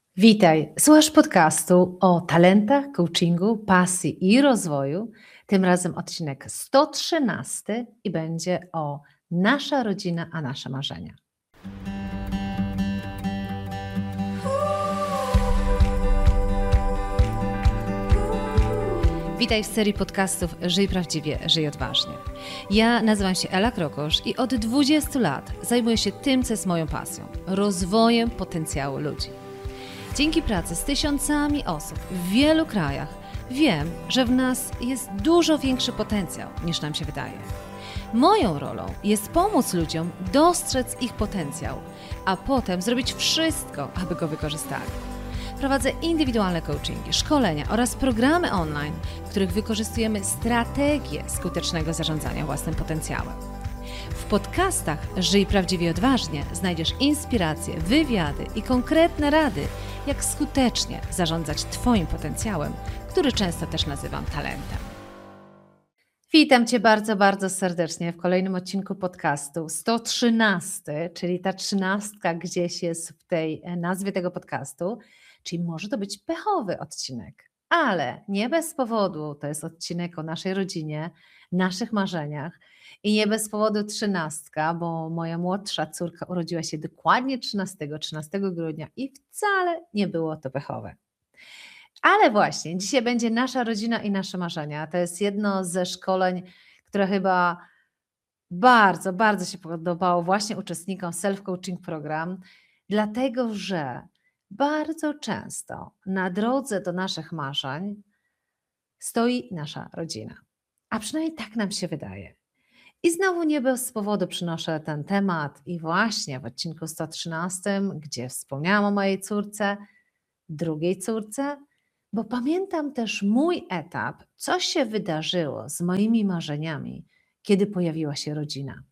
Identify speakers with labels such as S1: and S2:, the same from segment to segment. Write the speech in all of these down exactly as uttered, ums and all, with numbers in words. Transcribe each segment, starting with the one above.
S1: Witaj, słuchasz podcastu o talentach, coachingu, pasji i rozwoju. Tym razem odcinek sto trzynasty i będzie o nasza rodzina, a nasze marzenia. Witaj w serii podcastów Żyj Prawdziwie, Żyj Odważnie. Ja nazywam się Ela Krokosz i od dwudziestu lat zajmuję się tym, co jest moją pasją – rozwojem potencjału ludzi. Dzięki pracy z tysiącami osób w wielu krajach wiem, że w nas jest dużo większy potencjał niż nam się wydaje. Moją rolą jest pomóc ludziom dostrzec ich potencjał, a potem zrobić wszystko, aby go wykorzystali. Prowadzę indywidualne coachingi, szkolenia oraz programy online, w których wykorzystujemy strategię skutecznego zarządzania własnym potencjałem. W podcastach Żyj Prawdziwie Odważnie znajdziesz inspiracje, wywiady i konkretne rady, jak skutecznie zarządzać Twoim potencjałem, który często też nazywam talentem. Witam Cię bardzo, bardzo serdecznie w kolejnym odcinku podcastu sto trzynasty, czyli ta trzynastka gdzieś jest w tej nazwie tego podcastu, czyli może to być pechowy odcinek, ale nie bez powodu to jest odcinek o naszej rodzinie, naszych marzeniach i nie bez powodu trzynastka, bo moja młodsza córka urodziła się dokładnie trzynastego, trzynastego grudnia i wcale nie było to pechowe. Ale właśnie, dzisiaj będzie nasza rodzina i nasze marzenia. To jest jedno ze szkoleń, które chyba bardzo, bardzo się podobało właśnie uczestnikom Self-Coaching Program, dlatego że bardzo często na drodze do naszych marzeń stoi nasza rodzina. A przynajmniej tak nam się wydaje. I znowu nie bez powodu przynoszę ten temat i właśnie w odcinku sto trzynastym, gdzie wspomniałam o mojej córce, drugiej córce, bo pamiętam też mój etap, co się wydarzyło z moimi marzeniami, kiedy pojawiła się rodzina.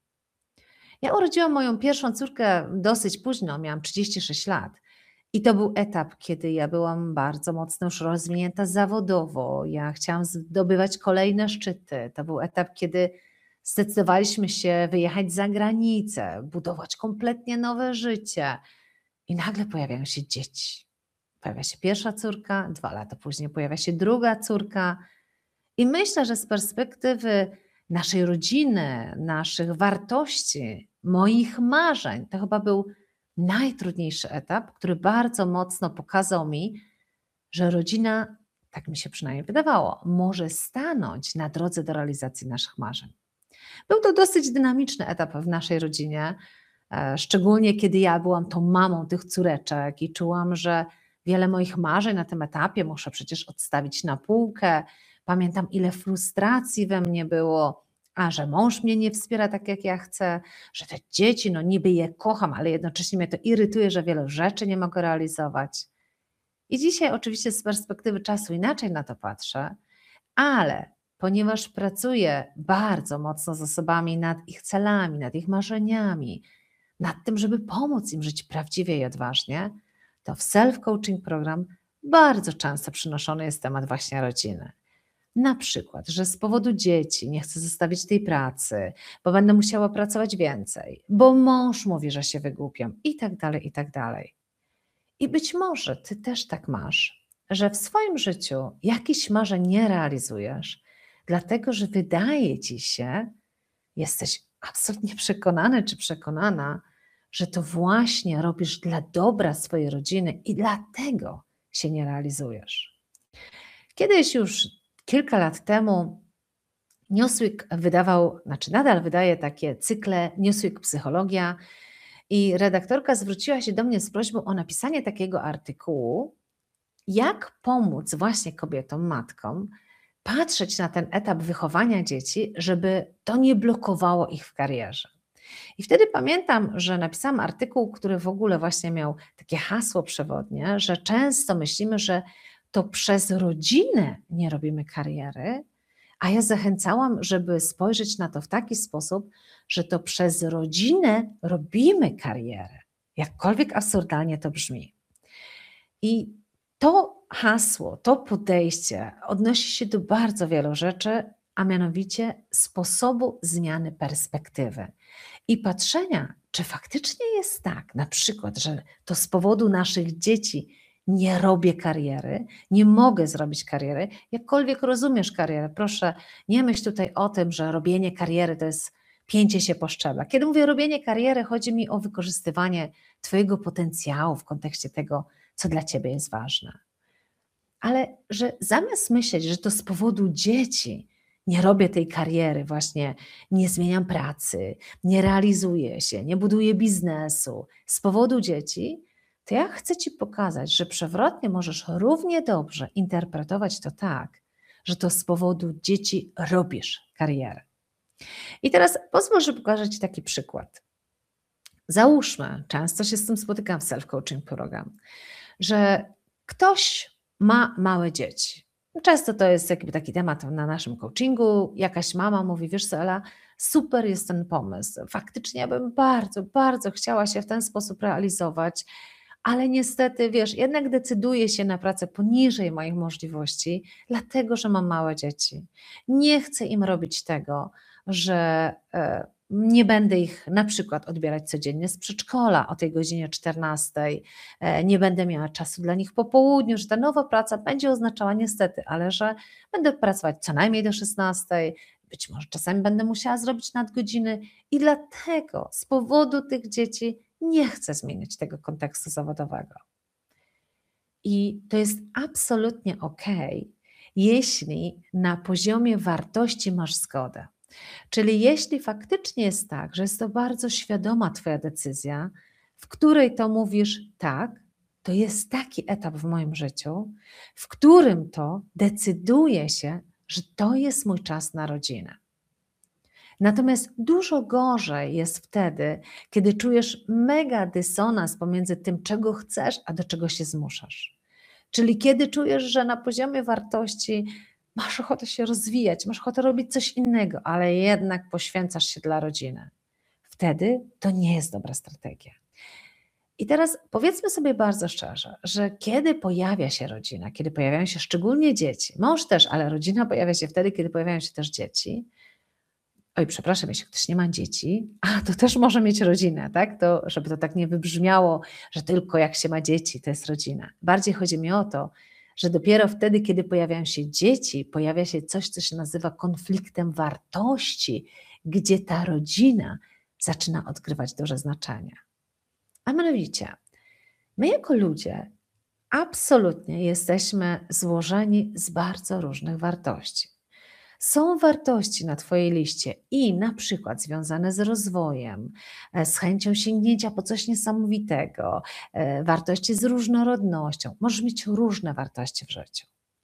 S1: Ja urodziłam moją pierwszą córkę dosyć późno, miałam trzydzieści sześć lat. I to był etap, kiedy ja byłam bardzo mocno już rozwinięta zawodowo. Ja chciałam zdobywać kolejne szczyty. To był etap, kiedy zdecydowaliśmy się wyjechać za granicę, budować kompletnie nowe życie. I nagle pojawiają się dzieci. Pojawia się pierwsza córka, dwa lata później pojawia się druga córka. I myślę, że z perspektywy naszej rodziny, naszych wartości, moich marzeń, to chyba był najtrudniejszy etap, który bardzo mocno pokazał mi, że rodzina, tak mi się przynajmniej wydawało, może stanąć na drodze do realizacji naszych marzeń. Był to dosyć dynamiczny etap w naszej rodzinie, szczególnie kiedy ja byłam tą mamą tych córeczek i czułam, że wiele moich marzeń na tym etapie muszę przecież odstawić na półkę. Pamiętam, ile frustracji we mnie było, a że mąż mnie nie wspiera tak, jak ja chcę, że te dzieci, no niby je kocham, ale jednocześnie mnie to irytuje, że wiele rzeczy nie mogę realizować. I dzisiaj oczywiście z perspektywy czasu inaczej na to patrzę, ale ponieważ pracuję bardzo mocno z osobami nad ich celami, nad ich marzeniami, nad tym, żeby pomóc im żyć prawdziwie i odważnie, to w Self-Coaching Program bardzo często przynoszony jest temat właśnie rodziny. Na przykład, że z powodu dzieci nie chcę zostawić tej pracy, bo będę musiała pracować więcej, bo mąż mówi, że się wygłupiam i tak dalej, i tak dalej. I być może Ty też tak masz, że w swoim życiu jakiś marzeń nie realizujesz, dlatego że wydaje Ci się, jesteś absolutnie przekonany czy przekonana, że to właśnie robisz dla dobra swojej rodziny i dlatego się nie realizujesz. Kiedyś już kilka lat temu Newsweek wydawał, znaczy nadal wydaje takie cykle Newsweek Psychologia i redaktorka zwróciła się do mnie z prośbą o napisanie takiego artykułu, jak pomóc właśnie kobietom, matkom patrzeć na ten etap wychowania dzieci, żeby to nie blokowało ich w karierze. I wtedy pamiętam, że napisałam artykuł, który w ogóle właśnie miał takie hasło przewodnie, że często myślimy, że to przez rodzinę nie robimy kariery, a ja zachęcałam, żeby spojrzeć na to w taki sposób, że to przez rodzinę robimy karierę, jakkolwiek absurdalnie to brzmi. I to hasło, to podejście odnosi się do bardzo wielu rzeczy, a mianowicie sposobu zmiany perspektywy i patrzenia, czy faktycznie jest tak, na przykład, że to z powodu naszych dzieci nie robię kariery, nie mogę zrobić kariery, jakkolwiek rozumiesz karierę. Proszę, nie myśl tutaj o tym, że robienie kariery to jest pięcie się po szczeblach. Kiedy mówię robienie kariery, chodzi mi o wykorzystywanie Twojego potencjału w kontekście tego, co dla Ciebie jest ważne. Ale że zamiast myśleć, że to z powodu dzieci nie robię tej kariery, właśnie nie zmieniam pracy, nie realizuję się, nie buduję biznesu z powodu dzieci, to ja chcę Ci pokazać, że przewrotnie możesz równie dobrze interpretować to tak, że to z powodu dzieci robisz karierę. I teraz pozwól, że pokażę Ci taki przykład. Załóżmy, często się z tym spotykam w self-coaching program, że ktoś ma małe dzieci. Często to jest jakby taki temat na naszym coachingu. Jakaś mama mówi, wiesz co, Ela, super jest ten pomysł. Faktycznie ja bym bardzo, bardzo chciała się w ten sposób realizować, ale niestety, wiesz, jednak decyduję się na pracę poniżej moich możliwości, dlatego, że mam małe dzieci. Nie chcę im robić tego, że e, nie będę ich na przykład odbierać codziennie z przedszkola o tej godzinie czternastej, e, nie będę miała czasu dla nich po południu, że ta nowa praca będzie oznaczała niestety, ale że będę pracować co najmniej do szesnastej, być może czasami będę musiała zrobić nadgodziny i dlatego z powodu tych dzieci nie chcę zmieniać tego kontekstu zawodowego. I to jest absolutnie okej, jeśli na poziomie wartości masz zgodę. Czyli jeśli faktycznie jest tak, że jest to bardzo świadoma Twoja decyzja, w której to mówisz tak, to jest taki etap w moim życiu, w którym to decyduję się, że to jest mój czas na rodzinę. Natomiast dużo gorzej jest wtedy, kiedy czujesz mega dysonans pomiędzy tym, czego chcesz, a do czego się zmuszasz. Czyli kiedy czujesz, że na poziomie wartości masz ochotę się rozwijać, masz ochotę robić coś innego, ale jednak poświęcasz się dla rodziny. Wtedy to nie jest dobra strategia. I teraz powiedzmy sobie bardzo szczerze, że kiedy pojawia się rodzina, kiedy pojawiają się szczególnie dzieci, mąż też, ale rodzina pojawia się wtedy, kiedy pojawiają się też dzieci. Oj, przepraszam, jeśli ktoś nie ma dzieci, a to też może mieć rodzinę, tak? To, żeby to tak nie wybrzmiało, że tylko jak się ma dzieci, to jest rodzina. Bardziej chodzi mi o to, że dopiero wtedy, kiedy pojawiają się dzieci, pojawia się coś, co się nazywa konfliktem wartości, gdzie ta rodzina zaczyna odgrywać duże znaczenie. A mianowicie, my jako ludzie absolutnie jesteśmy złożeni z bardzo różnych wartości. Są wartości na Twojej liście i na przykład związane z rozwojem, z chęcią sięgnięcia po coś niesamowitego, wartości z różnorodnością. Możesz mieć różne wartości w życiu.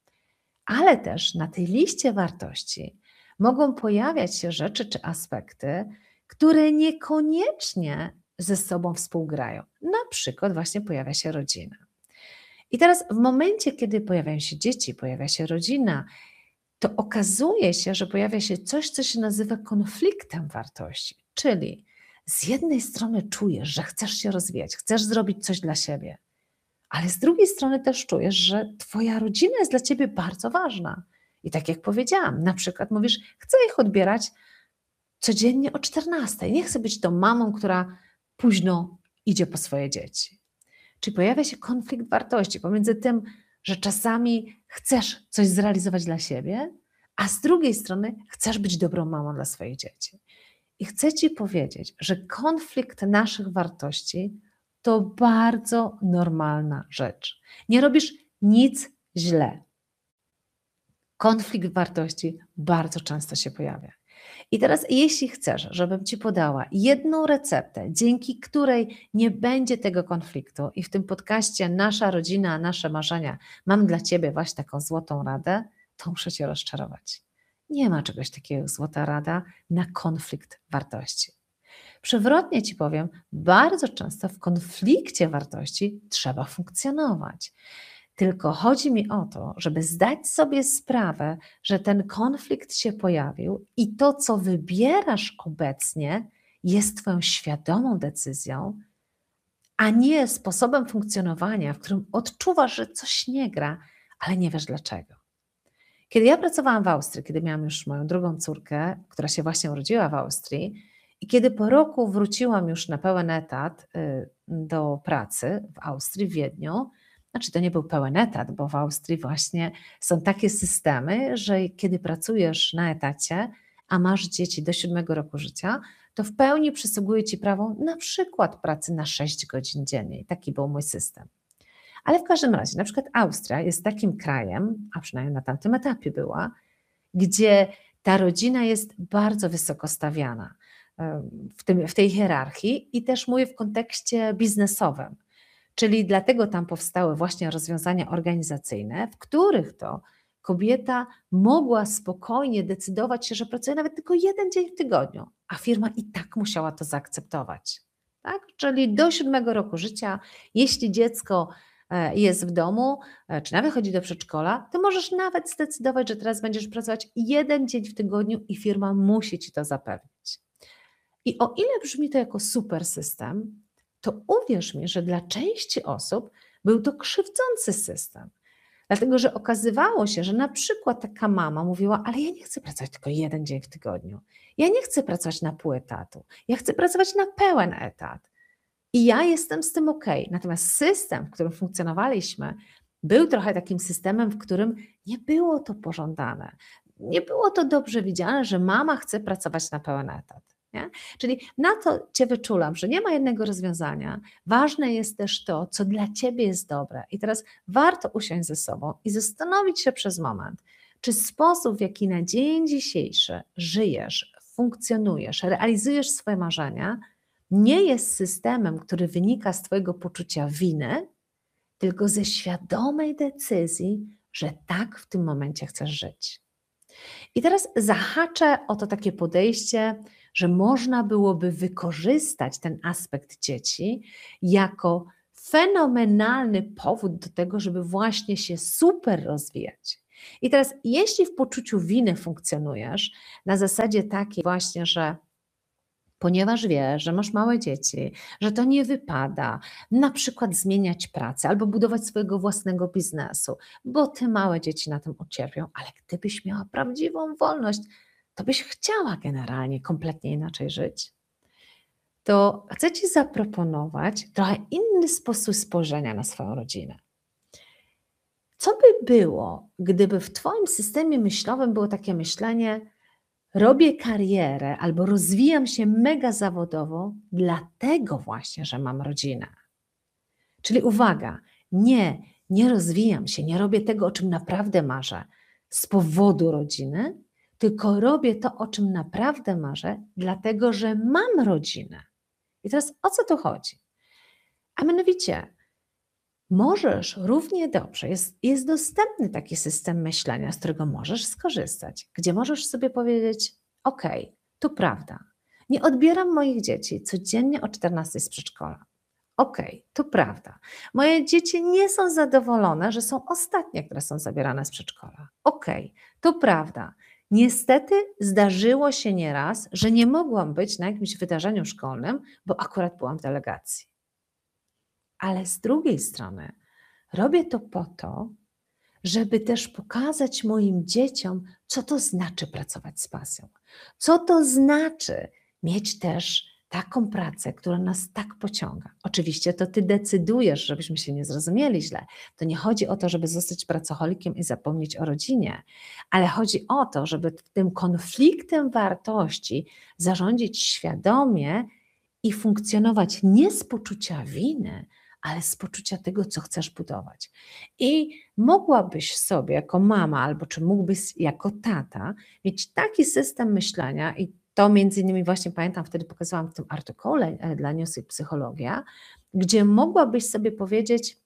S1: Ale też na tej liście wartości mogą pojawiać się rzeczy czy aspekty, które niekoniecznie ze sobą współgrają. Na przykład właśnie pojawia się rodzina. I teraz w momencie, kiedy pojawiają się dzieci, pojawia się rodzina, to okazuje się, że pojawia się coś, co się nazywa konfliktem wartości. Czyli z jednej strony czujesz, że chcesz się rozwijać, chcesz zrobić coś dla siebie, ale z drugiej strony też czujesz, że Twoja rodzina jest dla Ciebie bardzo ważna. I tak jak powiedziałam, na przykład mówisz, chcę ich odbierać codziennie o czternastej. Nie chcę być tą mamą, która późno idzie po swoje dzieci. Czyli pojawia się konflikt wartości pomiędzy tym, że czasami chcesz coś zrealizować dla siebie, a z drugiej strony chcesz być dobrą mamą dla swoich dzieci. I chcę Ci powiedzieć, że konflikt naszych wartości to bardzo normalna rzecz. Nie robisz nic źle. Konflikt wartości bardzo często się pojawia. I teraz jeśli chcesz, żebym Ci podała jedną receptę, dzięki której nie będzie tego konfliktu i w tym podcaście Nasza rodzina, nasze marzenia mam dla Ciebie właśnie taką złotą radę, to muszę Cię rozczarować. Nie ma czegoś takiego jak złota rada na konflikt wartości. Przewrotnie Ci powiem, bardzo często w konflikcie wartości trzeba funkcjonować. Tylko chodzi mi o to, żeby zdać sobie sprawę, że ten konflikt się pojawił i to, co wybierasz obecnie, jest Twoją świadomą decyzją, a nie sposobem funkcjonowania, w którym odczuwasz, że coś nie gra, ale nie wiesz dlaczego. Kiedy ja pracowałam w Austrii, kiedy miałam już moją drugą córkę, która się właśnie urodziła w Austrii, i kiedy po roku wróciłam już na pełen etat do pracy w Austrii, w Wiedniu, Znaczy, to nie był pełen etat, bo w Austrii właśnie są takie systemy, że kiedy pracujesz na etacie, a masz dzieci do siódmego roku życia, to w pełni przysługuje Ci prawo na przykład pracy na sześć godzin dziennie. Taki był mój system. Ale w każdym razie, na przykład Austria jest takim krajem, a przynajmniej na tamtym etapie była, gdzie ta rodzina jest bardzo wysoko stawiana w, tym, w tej hierarchii i też mówię w kontekście biznesowym. Czyli dlatego tam powstały właśnie rozwiązania organizacyjne, w których to kobieta mogła spokojnie decydować się, że pracuje nawet tylko jeden dzień w tygodniu, a firma i tak musiała to zaakceptować. Tak? Czyli do siódmego roku życia, jeśli dziecko jest w domu, czy nawet chodzi do przedszkola, to możesz nawet zdecydować, że teraz będziesz pracować jeden dzień w tygodniu i firma musi Ci to zapewnić. I o ile brzmi to jako super system, to uwierz mi, że dla części osób był to krzywdzący system. Dlatego, że okazywało się, że na przykład taka mama mówiła, ale ja nie chcę pracować tylko jeden dzień w tygodniu. Ja nie chcę pracować na pół etatu. Ja chcę pracować na pełen etat. I ja jestem z tym okej. Natomiast system, w którym funkcjonowaliśmy, był trochę takim systemem, w którym nie było to pożądane. Nie było to dobrze widziane, że mama chce pracować na pełen etat. Nie? Czyli na to Cię wyczulam, że nie ma jednego rozwiązania. Ważne jest też to, co dla Ciebie jest dobre. I teraz warto usiąść ze sobą i zastanowić się przez moment, czy sposób, w jaki na dzień dzisiejszy żyjesz, funkcjonujesz, realizujesz swoje marzenia, nie jest systemem, który wynika z Twojego poczucia winy, tylko ze świadomej decyzji, że tak w tym momencie chcesz żyć. I teraz zahaczę o to takie podejście, że można byłoby wykorzystać ten aspekt dzieci jako fenomenalny powód do tego, żeby właśnie się super rozwijać. I teraz, jeśli w poczuciu winy funkcjonujesz na zasadzie takiej właśnie, że ponieważ wiesz, że masz małe dzieci, że to nie wypada na przykład zmieniać pracę albo budować swojego własnego biznesu, bo te małe dzieci na tym ucierpią, ale gdybyś miała prawdziwą wolność, to byś chciała generalnie kompletnie inaczej żyć, to chcę Ci zaproponować trochę inny sposób spojrzenia na swoją rodzinę. Co by było, gdyby w Twoim systemie myślowym było takie myślenie: robię karierę albo rozwijam się mega zawodowo dlatego właśnie, że mam rodzinę. Czyli uwaga, nie, nie rozwijam się, nie robię tego, o czym naprawdę marzę z powodu rodziny, tylko robię to, o czym naprawdę marzę, dlatego, że mam rodzinę. I teraz o co tu chodzi? A mianowicie, możesz równie dobrze, jest, jest dostępny taki system myślenia, z którego możesz skorzystać, gdzie możesz sobie powiedzieć: ok, to prawda, nie odbieram moich dzieci codziennie o czternastej z przedszkola. Ok, to prawda, moje dzieci nie są zadowolone, że są ostatnie, które są zabierane z przedszkola. Ok, to prawda, niestety zdarzyło się nieraz, że nie mogłam być na jakimś wydarzeniu szkolnym, bo akurat byłam w delegacji. Ale z drugiej strony robię to po to, żeby też pokazać moim dzieciom, co to znaczy pracować z pasją. Co to znaczy mieć też taką pracę, która nas tak pociąga. Oczywiście to Ty decydujesz, żebyśmy się nie zrozumieli źle. To nie chodzi o to, żeby zostać pracocholikiem i zapomnieć o rodzinie, ale chodzi o to, żeby tym konfliktem wartości zarządzić świadomie i funkcjonować nie z poczucia winy, ale z poczucia tego, co chcesz budować. I mogłabyś sobie jako mama, albo czy mógłbyś jako tata mieć taki system myślenia, i to między innymi właśnie pamiętam, wtedy pokazałam w tym artykule dla Newsweek Psychologia, gdzie mogłabyś sobie powiedzieć: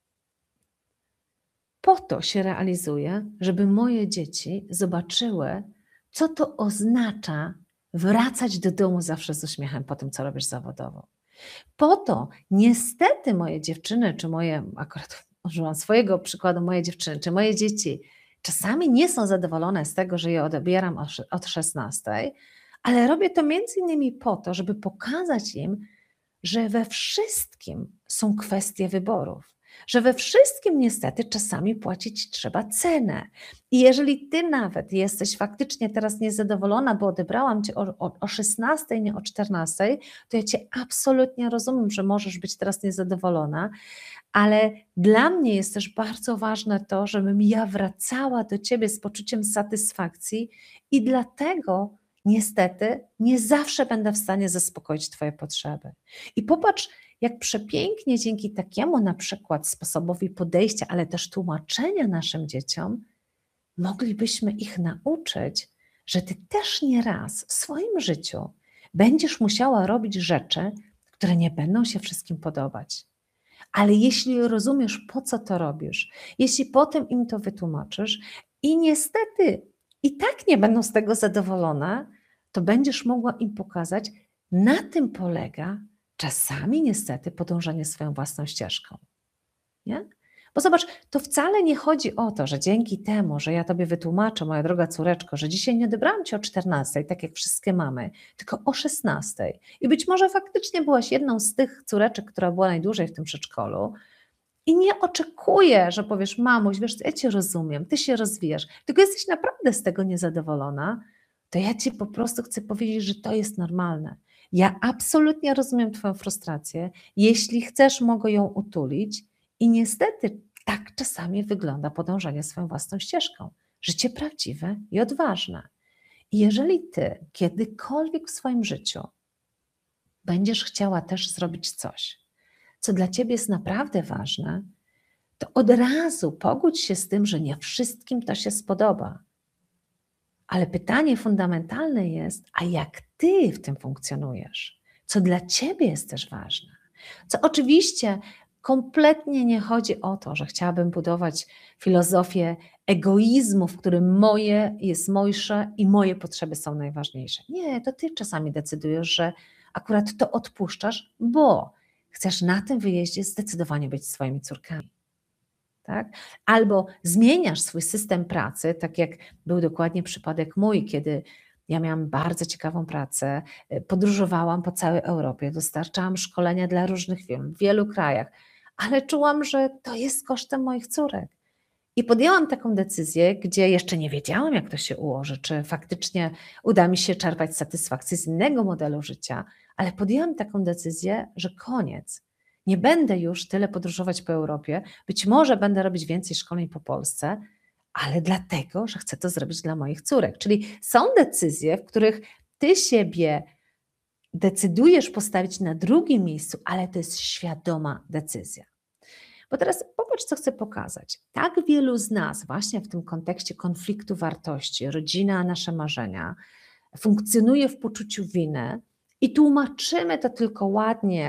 S1: po to się realizuję, żeby moje dzieci zobaczyły, co to oznacza wracać do domu zawsze z uśmiechem po tym, co robisz zawodowo. Po to niestety moje dziewczyny, czy moje, akurat użyłam swojego przykładu, moje dziewczyny, czy moje dzieci czasami nie są zadowolone z tego, że je odbieram od szesnastej, ale robię to między innymi po to, żeby pokazać im, że we wszystkim są kwestie wyborów,
S2: że we wszystkim niestety czasami płacić trzeba cenę. I jeżeli ty nawet jesteś faktycznie teraz niezadowolona, bo odebrałam cię o, o, o szesnastej, nie o czternastej, to ja cię absolutnie rozumiem, że możesz być teraz niezadowolona, ale dla mnie jest też bardzo ważne to, żebym ja wracała do ciebie z poczuciem satysfakcji i dlatego niestety nie zawsze będę w stanie zaspokoić twoje potrzeby. I popatrz, jak przepięknie dzięki takiemu na przykład sposobowi podejścia, ale też tłumaczenia naszym dzieciom, moglibyśmy ich nauczyć, że ty też nieraz w swoim życiu będziesz musiała robić rzeczy, które nie będą się wszystkim podobać. Ale jeśli rozumiesz, po co to robisz, jeśli potem im to wytłumaczysz i niestety i tak nie będą z tego zadowolone, to będziesz mogła im pokazać, na tym polega czasami niestety podążanie swoją własną ścieżką. Nie? Bo zobacz, to wcale nie chodzi o to, że dzięki temu, że ja tobie wytłumaczę, moja droga córeczko, że dzisiaj nie odebrałam cię o czternastej, tak jak wszystkie mamy, tylko o szesnastej. I być może faktycznie byłaś jedną z tych córeczek, która była najdłużej w tym przedszkolu. I nie oczekuję, że powiesz, mamuś, wiesz, ja cię rozumiem, ty się rozwijasz, tylko jesteś naprawdę z tego niezadowolona, to ja ci po prostu chcę powiedzieć, że to jest normalne. Ja absolutnie rozumiem twoją frustrację. Jeśli chcesz, mogę ją utulić. I niestety tak czasami wygląda podążanie swoją własną ścieżką. Życie prawdziwe i odważne. I jeżeli ty kiedykolwiek w swoim życiu będziesz chciała też zrobić coś, co dla ciebie jest naprawdę ważne, to od razu pogódź się z tym, że nie wszystkim to się spodoba. Ale pytanie fundamentalne jest, a jak ty w tym funkcjonujesz? Co dla ciebie jest też ważne? Co oczywiście kompletnie nie chodzi o to, że chciałabym budować filozofię egoizmu, w którym moje jest mojsze i moje potrzeby są najważniejsze. Nie, to ty czasami decydujesz, że akurat to odpuszczasz, bo chcesz na tym wyjeździe zdecydowanie być swoimi córkami. Tak? Albo zmieniasz swój system pracy, tak jak był dokładnie przypadek mój, kiedy ja miałam bardzo ciekawą pracę, podróżowałam po całej Europie, dostarczałam szkolenia dla różnych firm w wielu krajach, ale czułam, że to jest kosztem moich córek. I podjęłam taką decyzję, gdzie jeszcze nie wiedziałam, jak to się ułoży, czy faktycznie uda mi się czerpać satysfakcję z innego modelu życia, ale podjęłam taką decyzję, że koniec. Nie będę już tyle podróżować po Europie, być może będę robić więcej szkoleń po Polsce, ale dlatego, że chcę to zrobić dla moich córek. Czyli są decyzje, w których ty siebie decydujesz postawić na drugim miejscu, ale to jest świadoma decyzja. Bo teraz popatrz, co chcę pokazać. Tak wielu z nas właśnie w tym kontekście konfliktu wartości, rodzina, nasze marzenia, funkcjonuje w poczuciu winy i tłumaczymy to tylko ładnie.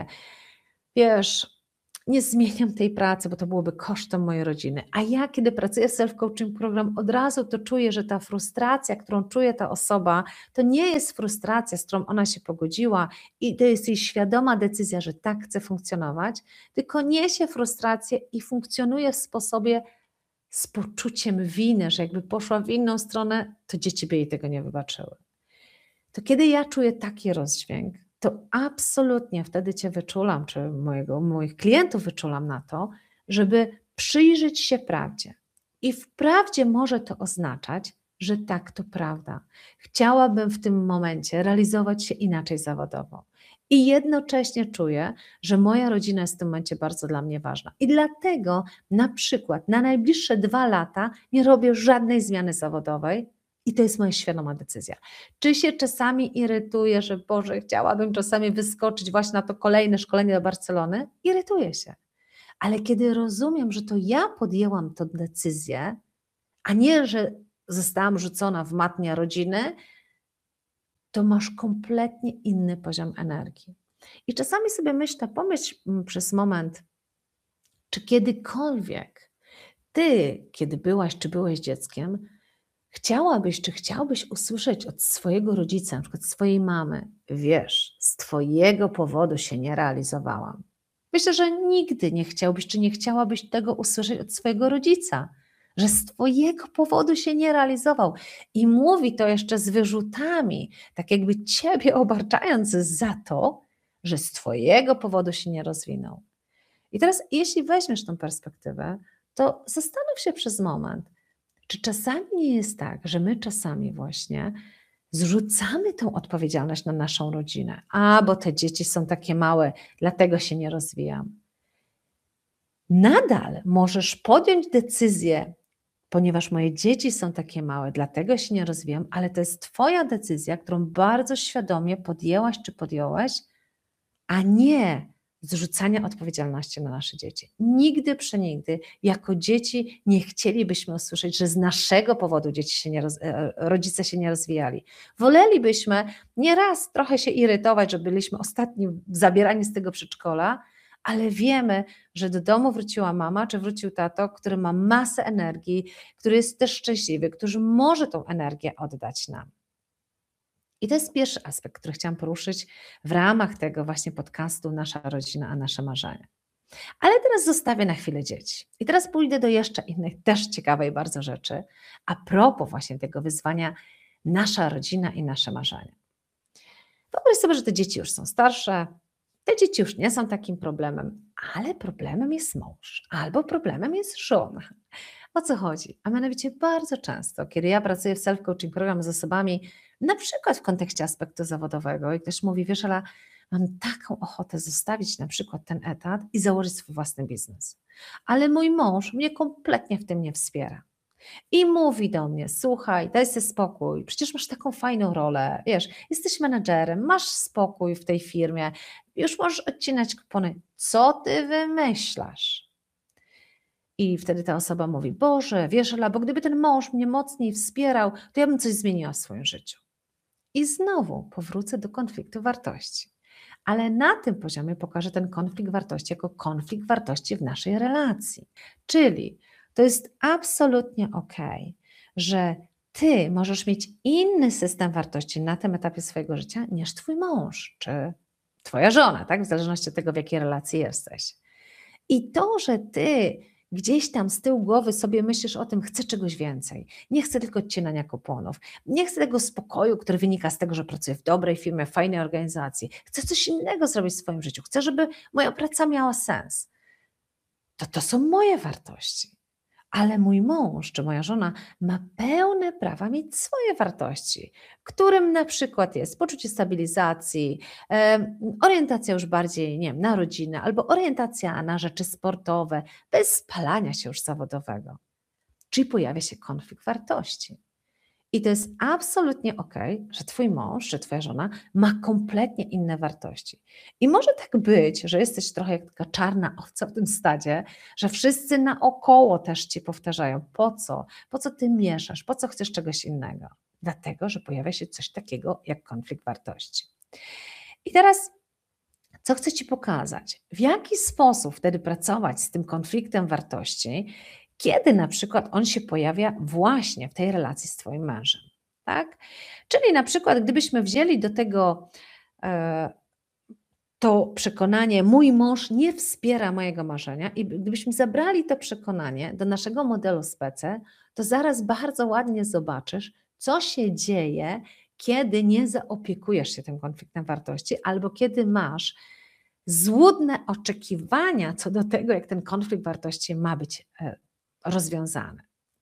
S2: Wiesz, nie zmieniam tej pracy, bo to byłoby kosztem mojej rodziny. A ja, kiedy pracuję w self-coaching program, od razu to czuję, że ta frustracja, którą czuje ta osoba, to nie jest frustracja, z którą ona się pogodziła i to jest jej świadoma decyzja, że tak chce funkcjonować, tylko niesie frustrację i funkcjonuje w sposobie z poczuciem winy, że jakby poszła w inną stronę, to dzieci by jej tego nie wybaczyły. To kiedy ja czuję taki rozdźwięk, to absolutnie wtedy cię wyczulam, czy mojego, moich klientów wyczulam na to, żeby przyjrzeć się prawdzie. I w prawdzie może to oznaczać, że tak, to prawda. Chciałabym w tym momencie realizować się inaczej zawodowo. I jednocześnie czuję, że moja rodzina jest w tym momencie bardzo dla mnie ważna. I dlatego na przykład na najbliższe dwa lata nie robię żadnej zmiany zawodowej, i to jest moja świadoma decyzja. Czy się czasami irytuję, że Boże, chciałabym czasami wyskoczyć właśnie na to kolejne szkolenie do Barcelony? Irytuję się. Ale kiedy rozumiem, że to ja podjęłam tę decyzję, a nie, że zostałam rzucona w matnia rodziny, to masz kompletnie inny poziom energii. I czasami sobie myślę, pomyśl przez moment, czy kiedykolwiek ty, kiedy byłaś, czy byłeś dzieckiem, chciałabyś, czy chciałbyś usłyszeć od swojego rodzica, na przykład swojej mamy, wiesz, z twojego powodu się nie realizowałam. Myślę, że nigdy nie chciałbyś, czy nie chciałabyś tego usłyszeć od swojego rodzica, że z twojego powodu się nie realizował. I mówi to jeszcze z wyrzutami, tak jakby ciebie obarczając za to, że z twojego powodu się nie rozwinął. I teraz, jeśli weźmiesz tą perspektywę, to zastanów się przez moment, czy czasami nie jest tak, że my czasami właśnie zrzucamy tą odpowiedzialność na naszą rodzinę. A, bo te dzieci są takie małe, dlatego się nie rozwijam. Nadal możesz podjąć decyzję, ponieważ moje dzieci są takie małe, dlatego się nie rozwijam, ale to jest twoja decyzja, którą bardzo świadomie podjęłaś czy podjąłeś, a nie zrzucania odpowiedzialności na nasze dzieci. Nigdy, przenigdy jako dzieci nie chcielibyśmy usłyszeć, że z naszego powodu dzieci się nie roz, rodzice się nie rozwijali. Wolelibyśmy nieraz trochę się irytować, że byliśmy ostatni zabierani z tego przedszkola, ale wiemy, że do domu wróciła mama, czy wrócił tato, który ma masę energii, który jest też szczęśliwy, który może tą energię oddać nam. I to jest pierwszy aspekt, który chciałam poruszyć w ramach tego właśnie podcastu Nasza rodzina, a nasze marzenia. Ale teraz zostawię na chwilę dzieci. I teraz pójdę do jeszcze innych, też ciekawej bardzo rzeczy, a propos właśnie tego wyzwania Nasza rodzina i nasze marzenia. Wyobraź sobie, że te dzieci już są starsze, te dzieci już nie są takim problemem, ale problemem jest mąż albo problemem jest żona. O co chodzi? A mianowicie bardzo często, kiedy ja pracuję w self-coaching program z osobami, na przykład w kontekście aspektu zawodowego i ktoś mówi, wiesz, ale mam taką ochotę zostawić na przykład ten etat i założyć swój własny biznes, ale mój mąż mnie kompletnie w tym nie wspiera. I mówi do mnie, słuchaj, daj sobie spokój, przecież masz taką fajną rolę, wiesz, jesteś menadżerem, masz spokój w tej firmie, już możesz odcinać kupony. Co ty wymyślasz? I wtedy ta osoba mówi, Boże, wiesz, Ela, bo gdyby ten mąż mnie mocniej wspierał, to ja bym coś zmieniła w swoim życiu. I znowu powrócę do konfliktu wartości. Ale na tym poziomie pokażę ten konflikt wartości jako konflikt wartości w naszej relacji. Czyli to jest absolutnie okej, że ty możesz mieć inny system wartości na tym etapie swojego życia niż twój mąż czy twoja żona, tak? W zależności od tego, w jakiej relacji jesteś. I to, że ty gdzieś tam z tyłu głowy sobie myślisz o tym, chcę czegoś więcej, nie chcę tylko odcinania kuponów, nie chcę tego spokoju, który wynika z tego, że pracuję w dobrej firmie, w fajnej organizacji, chcę coś innego zrobić w swoim życiu, chcę, żeby moja praca miała sens. To to są moje wartości. Ale mój mąż czy moja żona ma pełne prawa mieć swoje wartości, którym na przykład jest poczucie stabilizacji, e, orientacja już bardziej, nie wiem, na rodzinę, albo orientacja na rzeczy sportowe, bez spalania się już zawodowego. Czyli pojawia się konflikt wartości. I to jest absolutnie okej, że twój mąż czy twoja żona ma kompletnie inne wartości. I może tak być, że jesteś trochę jak taka czarna owca w tym stadzie, że wszyscy naokoło też ci powtarzają, po co? Po co ty mieszasz? Po co chcesz czegoś innego? Dlatego, że pojawia się coś takiego jak konflikt wartości. I teraz co chcę ci pokazać? W jaki sposób wtedy pracować z tym konfliktem wartości, kiedy na przykład on się pojawia właśnie w tej relacji z twoim mężem, tak? Czyli na przykład gdybyśmy wzięli do tego e, to przekonanie, mój mąż nie wspiera mojego marzenia i gdybyśmy zabrali to przekonanie do naszego modelu spece, to zaraz bardzo ładnie zobaczysz, co się dzieje, kiedy nie zaopiekujesz się tym konfliktem wartości albo kiedy masz złudne oczekiwania co do tego, jak ten konflikt wartości ma być e, rozwiązane.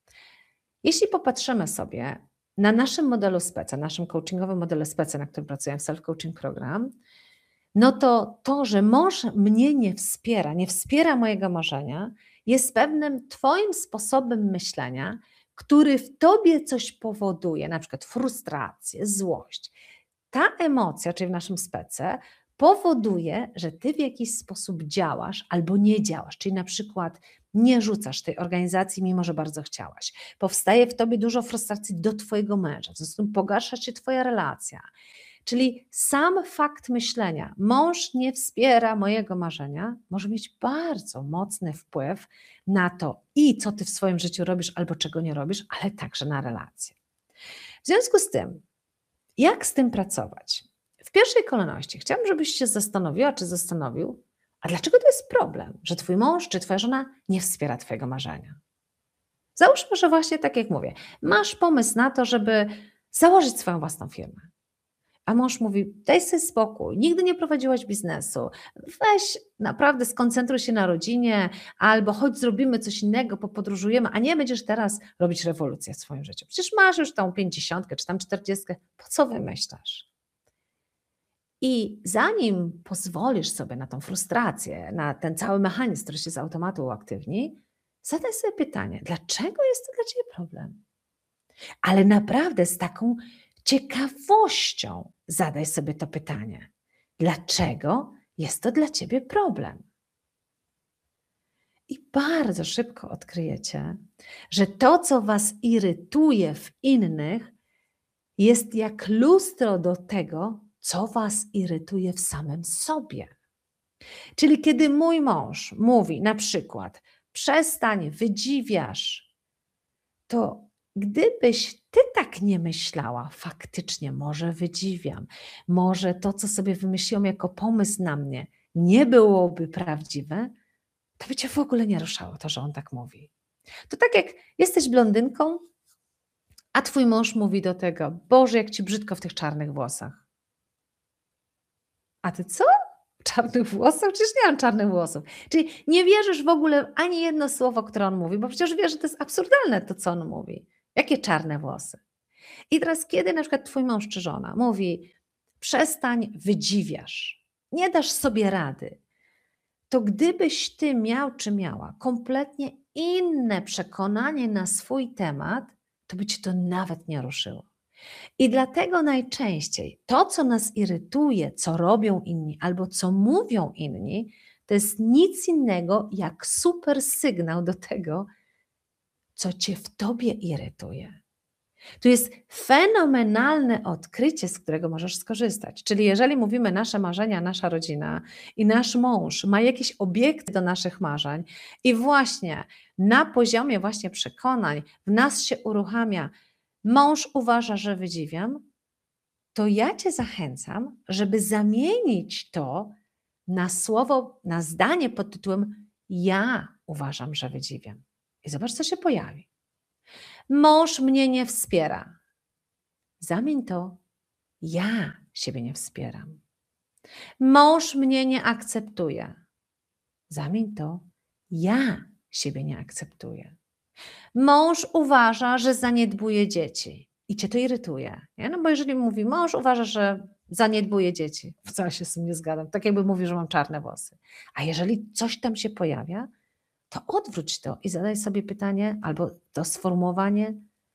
S2: Jeśli popatrzymy sobie na naszym modelu spece, naszym coachingowym modelu spece, na którym pracuję w self-coaching program, no to to, że mąż mnie nie wspiera, nie wspiera mojego marzenia, jest pewnym twoim sposobem myślenia, który w tobie coś powoduje, na przykład frustrację, złość. Ta emocja, czyli w naszym spece, powoduje, że ty w jakiś sposób działasz albo nie działasz, czyli na przykład nie rzucasz tej organizacji, mimo że bardzo chciałaś. Powstaje w tobie dużo frustracji do twojego męża, w związku z tym pogarsza się twoja relacja. Czyli sam fakt myślenia, mąż nie wspiera mojego marzenia, może mieć bardzo mocny wpływ na to i co ty w swoim życiu robisz albo czego nie robisz, ale także na relacje. W związku z tym, jak z tym pracować? W pierwszej kolejności chciałabym, żebyś się zastanowiła, czy zastanowił, a dlaczego to jest problem, że twój mąż czy twoja żona nie wspiera twojego marzenia? Załóżmy, że właśnie tak jak mówię, masz pomysł na to, żeby założyć swoją własną firmę. A mąż mówi, daj sobie spokój, nigdy nie prowadziłaś biznesu, weź naprawdę skoncentruj się na rodzinie, albo chodź zrobimy coś innego, popodróżujemy, a nie będziesz teraz robić rewolucję w swoim życiu. Przecież masz już tą pięćdziesiątkę czy tam czterdziestkę, po co wymyślasz? I zanim pozwolisz sobie na tą frustrację, na ten cały mechanizm, który się z automatu uaktywni, zadaj sobie pytanie, dlaczego jest to dla Ciebie problem? Ale naprawdę z taką ciekawością zadaj sobie to pytanie. Dlaczego jest to dla Ciebie problem? I bardzo szybko odkryjecie, że to, co Was irytuje w innych, jest jak lustro do tego, co Was irytuje w samym sobie. Czyli kiedy mój mąż mówi na przykład, przestań, wydziwiasz, to gdybyś Ty tak nie myślała, faktycznie może wydziwiam, może to, co sobie wymyśliłam jako pomysł na mnie, nie byłoby prawdziwe, to by Cię w ogóle nie ruszało to, że on tak mówi. To tak jak jesteś blondynką, a Twój mąż mówi do tego, Boże, jak Ci brzydko w tych czarnych włosach. A Ty co? Czarnych włosów? Przecież nie mam czarnych włosów. Czyli nie wierzysz w ogóle ani jedno słowo, które on mówi, bo przecież wiesz, że to jest absurdalne to, co on mówi. Jakie czarne włosy? I teraz, kiedy na przykład Twój mąż czy żona mówi, przestań, wydziwiasz, nie dasz sobie rady, to gdybyś Ty miał czy miała kompletnie inne przekonanie na swój temat, to by Cię to nawet nie ruszyło. I dlatego najczęściej to, co nas irytuje, co robią inni albo co mówią inni, to jest nic innego jak super sygnał do tego, co Cię w Tobie irytuje. Tu jest fenomenalne odkrycie, z którego możesz skorzystać. Czyli jeżeli mówimy nasze marzenia, nasza rodzina i nasz mąż ma jakieś obiekty do naszych marzeń i właśnie na poziomie właśnie przekonań w nas się uruchamia, mąż uważa, że wydziwiam, to ja Cię zachęcam, żeby zamienić to na słowo, na zdanie pod tytułem ja uważam, że wydziwiam. I zobacz, co się pojawi. Mąż mnie nie wspiera. Zamień to, ja siebie nie wspieram. Mąż mnie nie akceptuje. Zamień to, ja siebie nie akceptuję. Mąż uważa, że zaniedbuje dzieci i Cię to irytuje. Nie? No bo jeżeli mówi, mąż uważa, że zaniedbuje dzieci, wcale się z tym nie zgadzam, tak jakby mówi, że mam czarne włosy. A jeżeli coś tam się pojawia, to odwróć to i zadaj sobie pytanie albo to sformułowanie,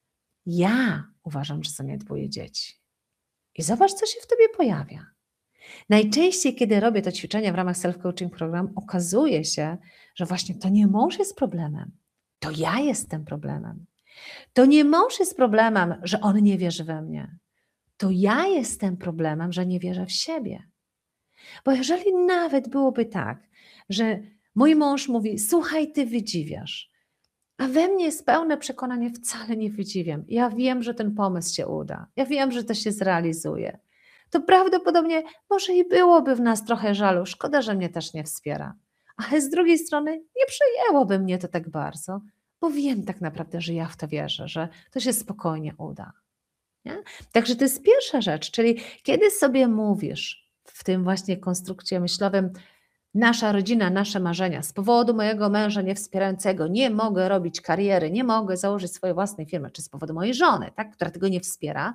S2: ja uważam, że zaniedbuję dzieci. I zobacz, co się w Tobie pojawia. Najczęściej, kiedy robię to ćwiczenie w ramach self-coaching program, okazuje się, że właśnie to nie mąż jest problemem, to ja jestem problemem. To nie mąż jest problemem, że on nie wierzy we mnie. To ja jestem problemem, że nie wierzę w siebie. Bo jeżeli nawet byłoby tak, że mój mąż mówi, słuchaj, ty wydziwiasz, a we mnie jest pełne przekonanie, wcale nie wydziwiam. Ja wiem, że ten pomysł się uda. Ja wiem, że to się zrealizuje. To prawdopodobnie może i byłoby w nas trochę żalu. Szkoda, że mnie też nie wspiera. Ale z drugiej strony nie przejęłoby mnie to tak bardzo, bo wiem tak naprawdę, że ja w to wierzę, że to się spokojnie uda. Nie? Także to jest pierwsza rzecz, czyli kiedy sobie mówisz w tym właśnie konstrukcie myślowym, nasza rodzina, nasze marzenia, z powodu mojego męża niewspierającego nie mogę robić kariery, nie mogę założyć swojej własnej firmy, czy z powodu mojej żony, tak, która tego nie wspiera,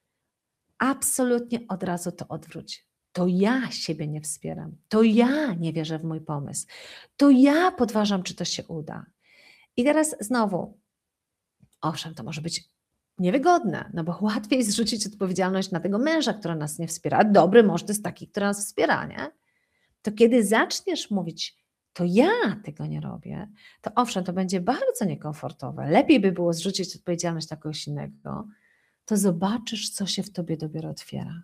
S2: absolutnie od razu to odwróć. To ja siebie nie wspieram, to ja nie wierzę w mój pomysł, to ja podważam, czy to się uda. I teraz znowu, owszem, to może być niewygodne, no bo łatwiej zrzucić odpowiedzialność na tego męża, który nas nie wspiera, a dobry mąż to jest taki, który nas wspiera, nie? To kiedy zaczniesz mówić, to ja tego nie robię, to owszem, to będzie bardzo niekomfortowe. Lepiej by było zrzucić odpowiedzialność na kogoś innego, to zobaczysz, co się w tobie dopiero otwiera.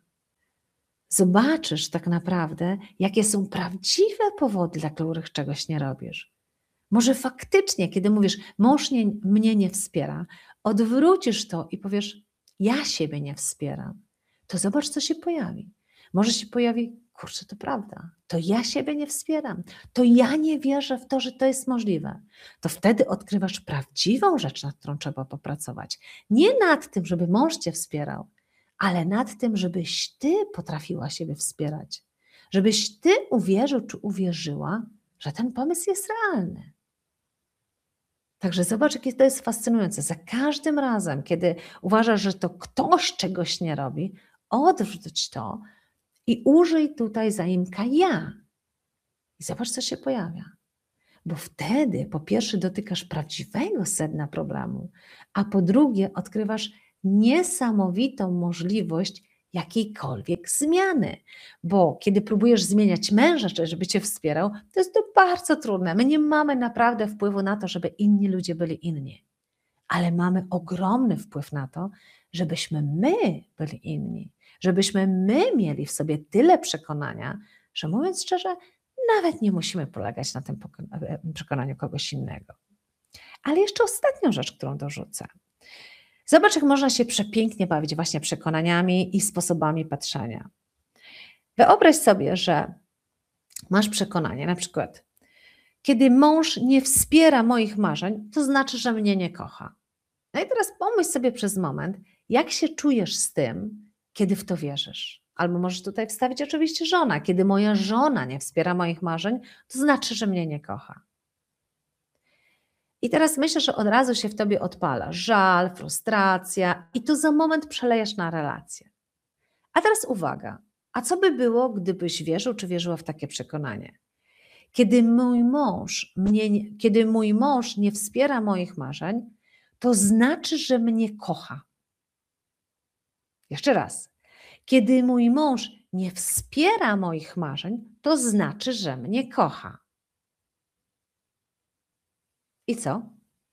S2: Zobaczysz tak naprawdę, jakie są prawdziwe powody, dla których czegoś nie robisz. Może faktycznie, kiedy mówisz, mąż nie, mnie nie wspiera, odwrócisz to i powiesz, ja siebie nie wspieram, to zobacz, co się pojawi. Może się pojawi, kurczę, to prawda, to ja siebie nie wspieram, to ja nie wierzę w to, że to jest możliwe. To wtedy odkrywasz prawdziwą rzecz, nad którą trzeba popracować. Nie nad tym, żeby mąż cię wspierał, ale nad tym, żebyś Ty potrafiła siebie wspierać, żebyś Ty uwierzył czy uwierzyła, że ten pomysł jest realny. Także zobacz, jakie to jest fascynujące. Za każdym razem, kiedy uważasz, że to ktoś czegoś nie robi, odwróć to i użyj tutaj zaimka ja. I zobacz, co się pojawia. Bo wtedy po pierwsze dotykasz prawdziwego sedna problemu, a po drugie odkrywasz niesamowitą możliwość jakiejkolwiek zmiany. Bo kiedy próbujesz zmieniać męża, żeby Cię wspierał, to jest to bardzo trudne. My nie mamy naprawdę wpływu na to, żeby inni ludzie byli inni. Ale mamy ogromny wpływ na to, żebyśmy my byli inni. Żebyśmy my mieli w sobie tyle przekonania, że mówiąc szczerze, nawet nie musimy polegać na tym przekonaniu kogoś innego. Ale jeszcze ostatnią rzecz, którą dorzucę. Zobacz, jak można się przepięknie bawić właśnie przekonaniami i sposobami patrzenia. Wyobraź sobie, że masz przekonanie, na przykład, kiedy mąż nie wspiera moich marzeń, to znaczy, że mnie nie kocha. No i teraz pomyśl sobie przez moment, jak się czujesz z tym, kiedy w to wierzysz. Albo możesz tutaj wstawić oczywiście żona. Kiedy moja żona nie wspiera moich marzeń, to znaczy, że mnie nie kocha. I teraz myślę, że od razu się w tobie odpala żal, frustracja i tu za moment przelejesz na relację. A teraz uwaga, a co by było, gdybyś wierzył czy wierzyła w takie przekonanie? Kiedy mój mąż, mnie, kiedy mój mąż nie wspiera moich marzeń, to znaczy, że mnie kocha. Jeszcze raz. Kiedy mój mąż nie wspiera moich marzeń, to znaczy, że mnie kocha. I co?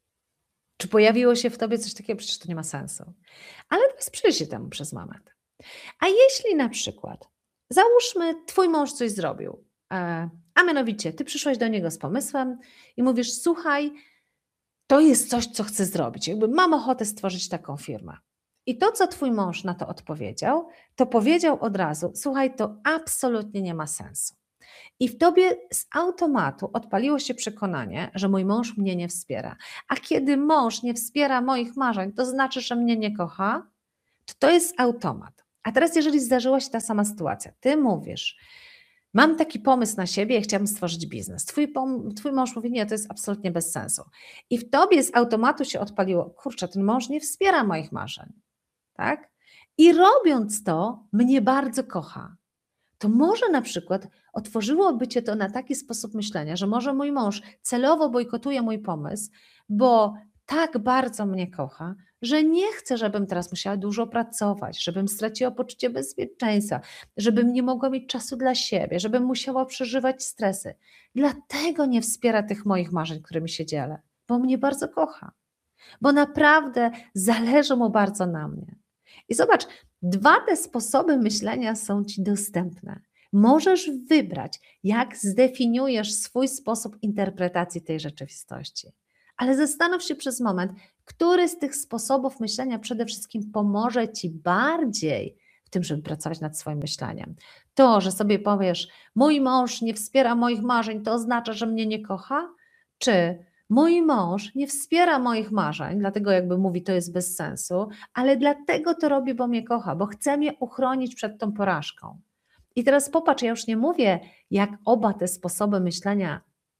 S2: Czy pojawiło się w tobie coś takiego? Przecież to nie ma sensu. Ale teraz przyjrzyj się temu przez moment. A jeśli na przykład, załóżmy, twój mąż coś zrobił, a mianowicie ty przyszłaś do niego z pomysłem i mówisz, słuchaj, to jest coś, co chcę zrobić. Jakby mam ochotę stworzyć taką firmę. I to, co twój mąż na to odpowiedział, to powiedział od razu, słuchaj, to absolutnie nie ma sensu. I w tobie z automatu odpaliło się przekonanie, że mój mąż mnie nie wspiera. A kiedy mąż nie wspiera moich marzeń, to znaczy, że mnie nie kocha, to to jest automat. A teraz jeżeli zdarzyła się ta sama sytuacja, ty mówisz, mam taki pomysł na siebie, ja chciałabym stworzyć biznes. Twój, twój mąż mówi, nie, to jest absolutnie bez sensu. I w tobie z automatu się odpaliło, kurczę, ten mąż nie wspiera moich marzeń. Tak? I robiąc to, mnie bardzo kocha. To może na przykład otworzyłoby cię to na taki sposób myślenia, że może mój mąż celowo bojkotuje mój pomysł, bo tak bardzo mnie kocha, że nie chce, żebym teraz musiała dużo pracować, żebym straciła poczucie bezpieczeństwa, żebym nie mogła mieć czasu dla siebie, żebym musiała przeżywać stresy. Dlatego nie wspiera tych moich marzeń, którymi się dzielę, bo mnie bardzo kocha, bo naprawdę zależy mu bardzo na mnie. I zobacz, dwa te sposoby myślenia są ci dostępne. Możesz wybrać, jak zdefiniujesz swój sposób interpretacji tej rzeczywistości. Ale zastanów się przez moment, który z tych sposobów myślenia przede wszystkim pomoże ci bardziej w tym, żeby pracować nad swoim myśleniem. To, że sobie powiesz, mój mąż nie wspiera moich marzeń, to oznacza, że mnie nie kocha? Czy mój mąż nie wspiera moich marzeń, dlatego jakby mówi, to jest bez sensu, ale dlatego to robi, bo mnie kocha, bo chce mnie uchronić przed tą porażką. I teraz popatrz, ja już nie mówię, jak oba te sposoby myślenia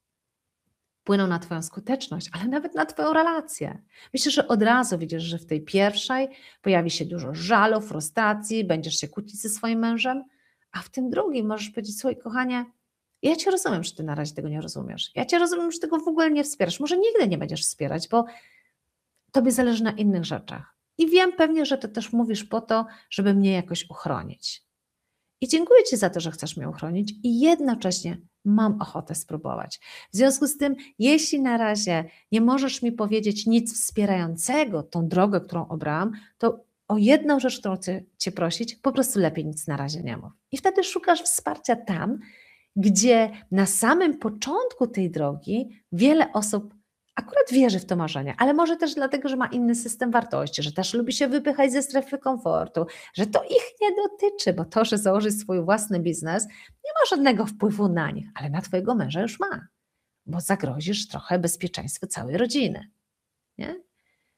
S2: wpłyną na twoją skuteczność, ale nawet na twoją relację. Myślę, że od razu widzisz, że w tej pierwszej pojawi się dużo żalu, frustracji, będziesz się kłócić ze swoim mężem, a w tym drugim możesz powiedzieć, słuchaj kochanie, ja cię rozumiem, że ty na razie tego nie rozumiesz. Ja cię rozumiem, że tego w ogóle nie wspierasz. Może nigdy nie będziesz wspierać, bo tobie zależy na innych rzeczach. I wiem pewnie, że ty też mówisz po to, żeby mnie jakoś uchronić. I dziękuję ci za to, że chcesz mnie uchronić i jednocześnie mam ochotę spróbować. W związku z tym, jeśli na razie nie możesz mi powiedzieć nic wspierającego tą drogę, którą obrałam, to o jedną rzecz, którą chcę cię prosić, po prostu lepiej nic na razie nie mów. I wtedy szukasz wsparcia tam, gdzie na samym początku tej drogi wiele osób akurat wierzy w to marzenie, ale może też dlatego, że ma inny system wartości, że też lubi się wypychać ze strefy komfortu, że to ich nie dotyczy, bo to, że założysz swój własny biznes, nie ma żadnego wpływu na nich, ale na twojego męża już ma, bo zagrozisz trochę bezpieczeństwu całej rodziny. Nie?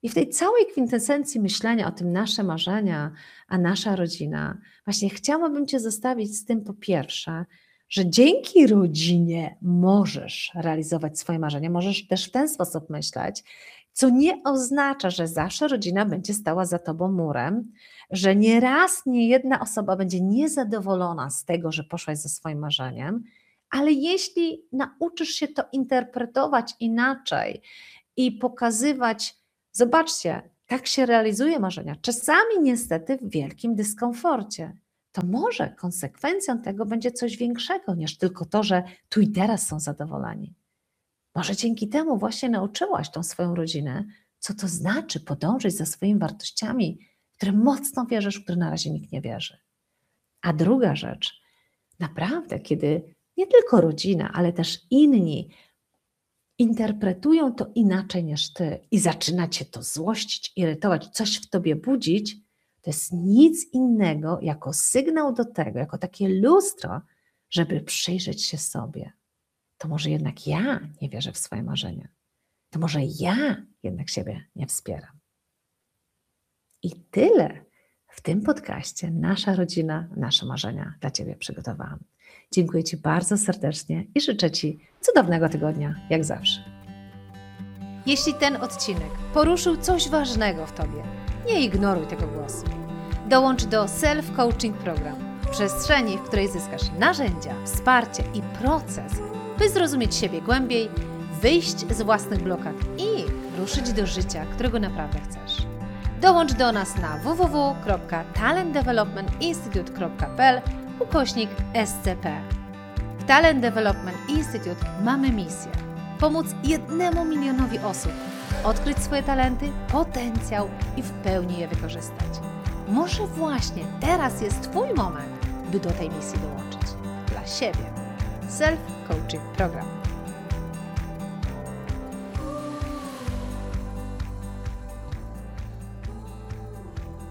S2: I w tej całej kwintesencji myślenia o tym nasze marzenia, a nasza rodzina, właśnie chciałabym Cię zostawić z tym po pierwsze, że dzięki rodzinie możesz realizować swoje marzenia, możesz też w ten sposób myśleć, co nie oznacza, że zawsze rodzina będzie stała za Tobą murem, że nie raz, nie jedna osoba będzie niezadowolona z tego, że poszłaś za swoim marzeniem, ale jeśli nauczysz się to interpretować inaczej i pokazywać, zobaczcie, tak się realizuje marzenia, czasami niestety w wielkim dyskomforcie, to może konsekwencją tego będzie coś większego niż tylko to, że tu i teraz są zadowoleni. Może dzięki temu właśnie nauczyłaś tą swoją rodzinę, co to znaczy podążyć za swoimi wartościami, w które mocno wierzysz, w które na razie nikt nie wierzy. A druga rzecz, naprawdę, kiedy nie tylko rodzina, ale też inni interpretują to inaczej niż ty i zaczyna cię to złościć, irytować, coś w tobie budzić, to jest nic innego jako sygnał do tego, jako takie lustro, żeby przyjrzeć się sobie. To może jednak ja nie wierzę w swoje marzenia. To może ja jednak siebie nie wspieram. I tyle w tym podcaście Nasza rodzina, nasze marzenia dla Ciebie przygotowałam. Dziękuję Ci bardzo serdecznie i życzę Ci cudownego tygodnia, jak zawsze.
S1: Jeśli ten odcinek poruszył coś ważnego w Tobie, nie ignoruj tego głosu. Dołącz do Self Coaching Program, przestrzeni, w której zyskasz narzędzia, wsparcie i proces, by zrozumieć siebie głębiej, wyjść z własnych blokad i ruszyć do życia, którego naprawdę chcesz. Dołącz do nas na w w w kropka talent development institute kropka p l ukośnik S C P. W Talent Development Institute mamy misję pomóc jednemu milionowi osób odkryć swoje talenty, potencjał i w pełni je wykorzystać. Może właśnie teraz jest Twój moment, by do tej misji dołączyć. Dla siebie. Self Coaching Program.